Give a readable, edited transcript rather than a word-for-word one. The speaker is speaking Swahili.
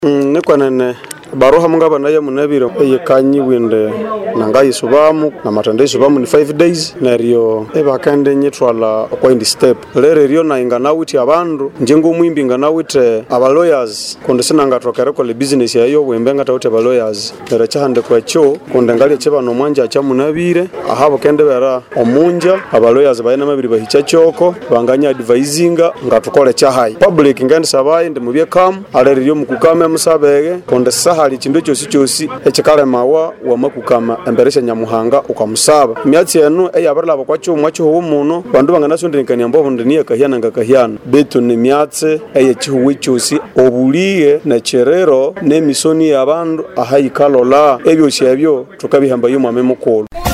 Nikwanene baroha mungaba naye munabiro eyekanyi winde nangayisubamu na matende isubamu ni 5 days neryo ebakande nyitwala kwa indi step lere ryo na inganawiti abandu njengo mwimbi nganawite aba lawyers konde sinangatokere ko le business yayo wembenga tawute aba lawyers era chahande kwa cho konde ngali chebano mwanja cha munabire ahabo kende bera omunja aba lawyers bayina mabiri bahicha choko banganya advisinga ngatukole chahai public ngende sabaye ndi mubye kam alere ryo mukukame musabege konde hali chindo cyose ekikale mawa wa makukama emberesha nyamuhanga ukamusaba myatsi yenu eyabarla bakwacho mwacho ho umuntu bandu banganasondekanya mbo ndiniye kahyana ngakahyana beto ni myatse eyechihuwe cyose obuliye na cherero nemisoni yabandu ahayikalola ebyo cyabyo tukabihamba yo mwame mukolo.